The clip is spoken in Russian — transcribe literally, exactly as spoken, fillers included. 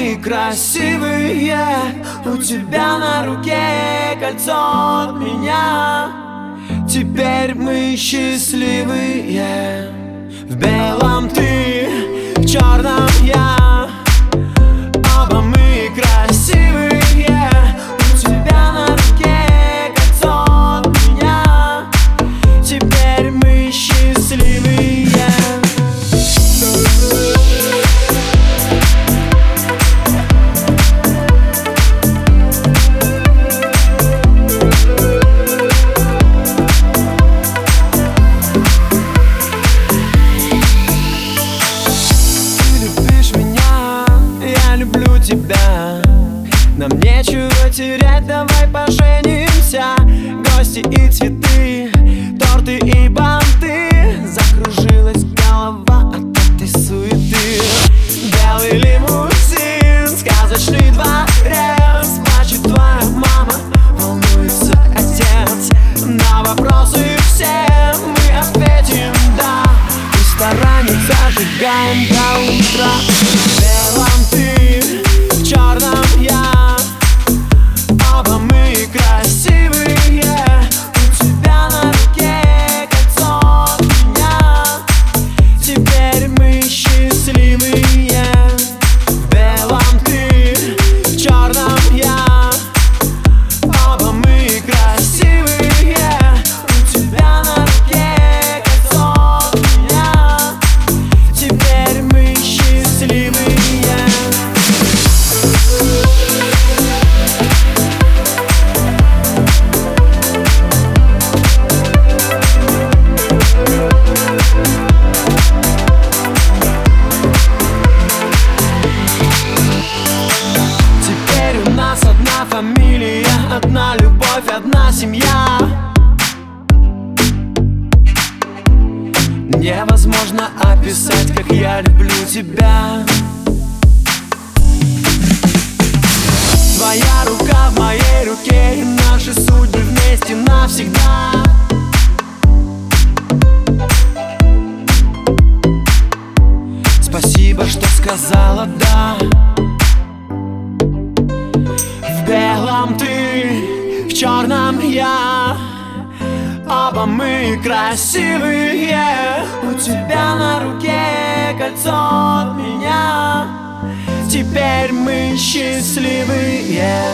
мы красивые. У тебя на руке кольцо от меня. Теперь мы счастливые. В белом ты, в черном я. Оба мы красивые. У тебя на руке кольцо от меня. Теперь мы счастливые. Тебя. Нам нечего терять, давай поженимся. Гости и цветы, торты и банты. Закружилась голова от этой суеты. Белый лимузин, сказочный дворец. Плачет твоя мама, волнуется отец. На вопросы все мы ответим да. В ресторане зажигаем до утра. В белом ты, в черном я. Оба мы красивые. У тебя на руке кольцо от меня. Теперь мы счастливые. В белом ты, в черном я. Оба мы красивые. У тебя на руке кольцо от меня. Теперь мы счастливые. Одна фамилия, одна любовь, одна семья. Невозможно описать, как я люблю тебя. Твоя рука в моей руке, и наши судьбы вместе навсегда. Спасибо, что сказала да. В белом ты, в черном я. Оба мы красивые. У тебя на руке кольцо от меня. Теперь мы счастливые.